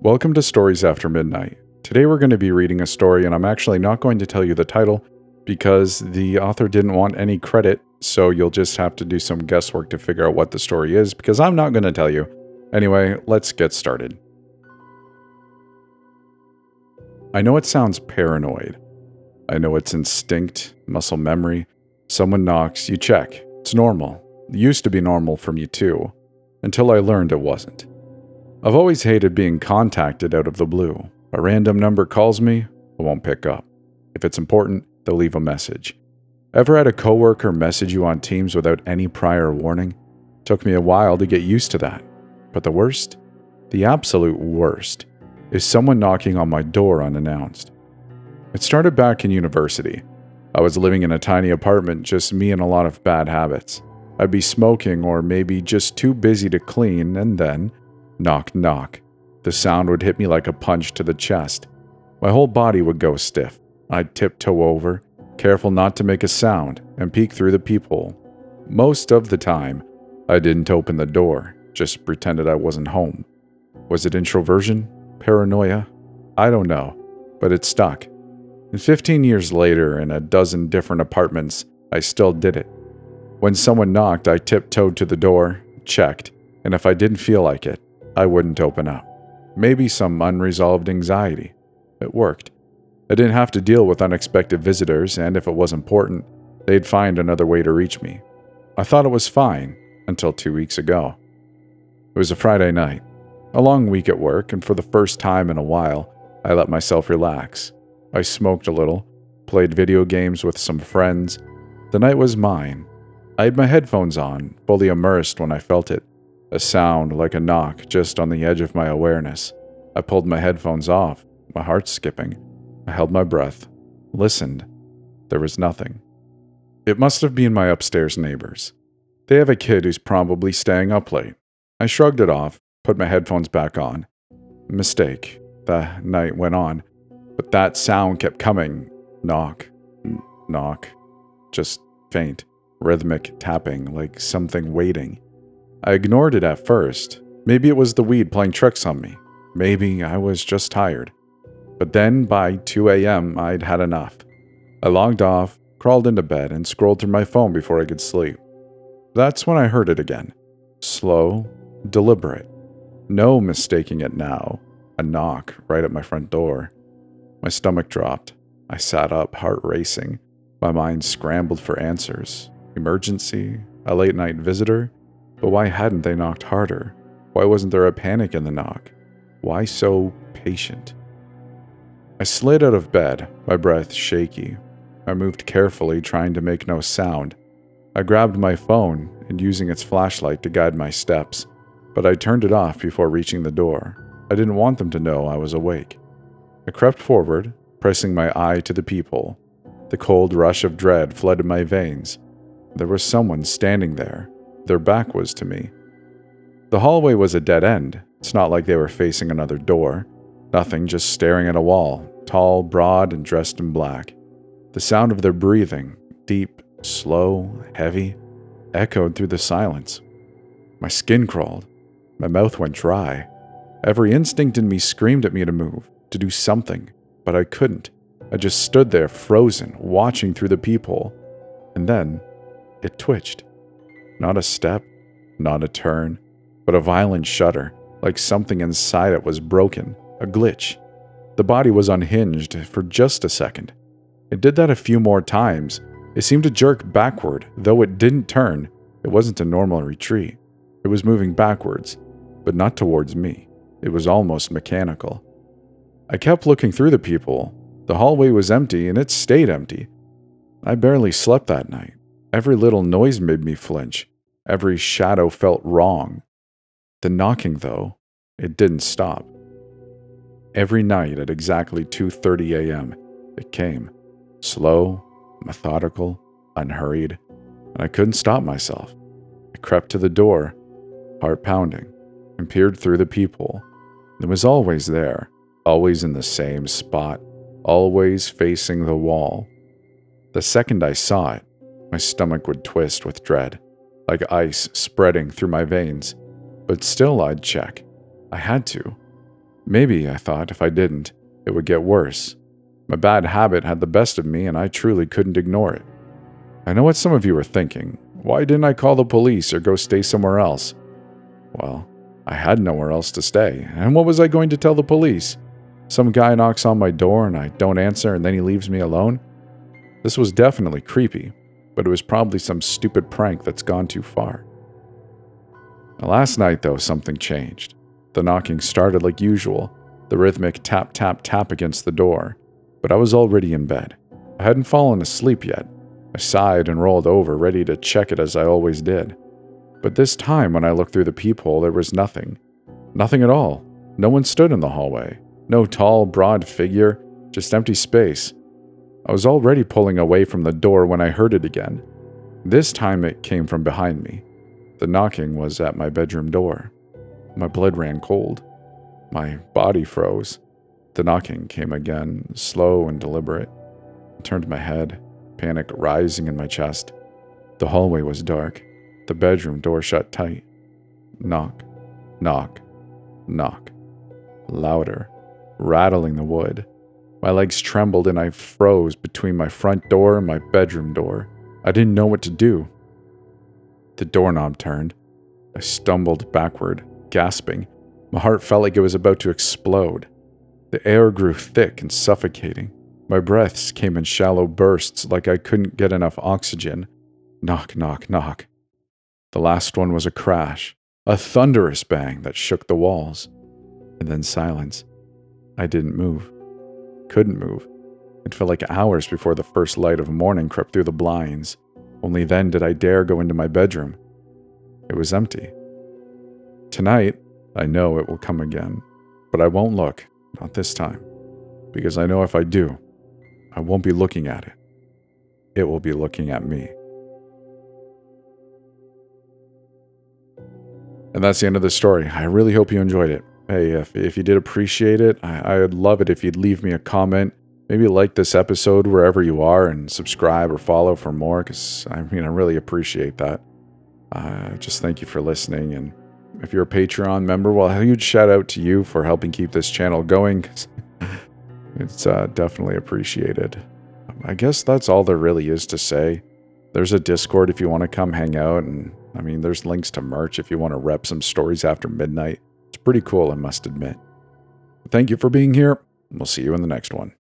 Welcome to Stories After Midnight. Today we're going to be reading a story, and I'm actually not going to tell you the title because the author didn't want any credit, so you'll just have to do some guesswork to figure out what the story is because I'm not going to tell you. Anyway, let's get started. I know it sounds paranoid. I know it's instinct, muscle memory. Someone knocks, you check. It's normal. It used to be normal for me too, until I learned it wasn't. I've always hated being contacted out of the blue. A random number calls me, I won't pick up. If it's important, they'll leave a message. Ever had a coworker message you on Teams without any prior warning? Took me a while to get used to that. But the worst, the absolute worst, is someone knocking on my door unannounced. It started back in university. I was living in a tiny apartment, just me and a lot of bad habits. I'd be smoking or maybe just too busy to clean, and then knock, knock. The sound would hit me like a punch to the chest. My whole body would go stiff. I'd tiptoe over, careful not to make a sound, and peek through the peephole. Most of the time, I didn't open the door, just pretended I wasn't home. Was it introversion? Paranoia? I don't know, but it stuck. And 15 years later, in a dozen different apartments, I still did it. When someone knocked, I tiptoed to the door, checked, and if I didn't feel like it, I wouldn't open up. Maybe some unresolved anxiety. It worked. I didn't have to deal with unexpected visitors, and if it was important, they'd find another way to reach me. I thought it was fine, until 2 weeks ago. It was a Friday night, a long week at work, and for the first time in a while, I let myself relax. I smoked a little, played video games with some friends. The night was mine. I had my headphones on, fully immersed when I felt it. A sound like a knock just on the edge of my awareness. I pulled my headphones off, my heart skipping. I held my breath, listened. There was nothing. It must have been my upstairs neighbors. They have a kid who's probably staying up late. I shrugged it off, put my headphones back on. Mistake. The night went on, but that sound kept coming. Knock, knock. Just faint, rhythmic tapping like something waiting. I ignored it at first. Maybe it was the weed playing tricks on me. Maybe I was just tired. But then, by 2 a.m., I'd had enough. I logged off, crawled into bed, and scrolled through my phone before I could sleep. That's when I heard it again. Slow, deliberate. No mistaking it now. A knock right at my front door. My stomach dropped. I sat up, heart racing. My mind scrambled for answers. Emergency? A late-night visitor? But why hadn't they knocked harder? Why wasn't there a panic in the knock? Why so patient? I slid out of bed, my breath shaky. I moved carefully, trying to make no sound. I grabbed my phone and using its flashlight to guide my steps, but I turned it off before reaching the door. I didn't want them to know I was awake. I crept forward, pressing my eye to the peephole. The cold rush of dread flooded my veins. There was someone standing there. Their back was to me. The hallway was a dead end. It's not like they were facing another door. Nothing, just staring at a wall, tall, broad, and dressed in black. The sound of their breathing, deep, slow, heavy, echoed through the silence. My skin crawled. My mouth went dry. Every instinct in me screamed at me to move, to do something, but I couldn't. I just stood there, frozen, watching through the peephole. And then, it twitched. Not a step, not a turn, but a violent shudder, like something inside it was broken, a glitch. The body was unhinged for just a second. It did that a few more times. It seemed to jerk backward, though it didn't turn. It wasn't a normal retreat. It was moving backwards, but not towards me. It was almost mechanical. I kept looking through the peephole. The hallway was empty, and it stayed empty. I barely slept that night. Every little noise made me flinch. Every shadow felt wrong. The knocking, though, it didn't stop. Every night at exactly 2:30 a.m., it came. Slow, methodical, unhurried, and I couldn't stop myself. I crept to the door, heart pounding, and peered through the peephole. It was always there, always in the same spot, always facing the wall. The second I saw it, my stomach would twist with dread, like ice spreading through my veins. But still I'd check. I had to. Maybe, I thought, if I didn't, it would get worse. My bad habit had the best of me, and I truly couldn't ignore it. I know what some of you are thinking. Why didn't I call the police or go stay somewhere else? Well, I had nowhere else to stay, and what was I going to tell the police? Some guy knocks on my door and I don't answer and then he leaves me alone? This was definitely creepy, but it was probably some stupid prank that's gone too far. Last night, though, something changed. The knocking started like usual, the rhythmic tap, tap, tap against the door, but I was already in bed. I hadn't fallen asleep yet. I sighed and rolled over, ready to check it as I always did. But this time, when I looked through the peephole, there was nothing. Nothing at all. No one stood in the hallway. No tall, broad figure, just empty space. I was already pulling away from the door when I heard it again. This time it came from behind me. The knocking was at my bedroom door. My blood ran cold. My body froze. The knocking came again, slow and deliberate. I turned my head, panic rising in my chest. The hallway was dark. The bedroom door shut tight. Knock, knock, knock. Louder, rattling the wood. My legs trembled and I froze between my front door and my bedroom door. I didn't know what to do. The doorknob turned. I stumbled backward, gasping. My heart felt like it was about to explode. The air grew thick and suffocating. My breaths came in shallow bursts like I couldn't get enough oxygen. Knock, knock, knock. The last one was a crash, a thunderous bang that shook the walls. And then silence. I didn't move. Couldn't move. It felt like hours before the first light of morning crept through the blinds. Only then did I dare go into my bedroom. It was empty. Tonight, I know it will come again, but I won't look, not this time, because I know if I do, I won't be looking at it. It will be looking at me. And that's the end of the story. I really hope you enjoyed it. Hey, if you did appreciate it, I'd love it if you'd leave me a comment. Maybe like this episode wherever you are and subscribe or follow for more, because I really appreciate that. Just thank you for listening. And if you're a Patreon member, well, a huge shout out to you for helping keep this channel going. It's definitely appreciated. I guess that's all there really is to say. There's a Discord if you want to come hang out. And there's links to merch if you want to rep some stories after midnight. It's pretty cool, I must admit. Thank you for being here. We'll see you in the next one.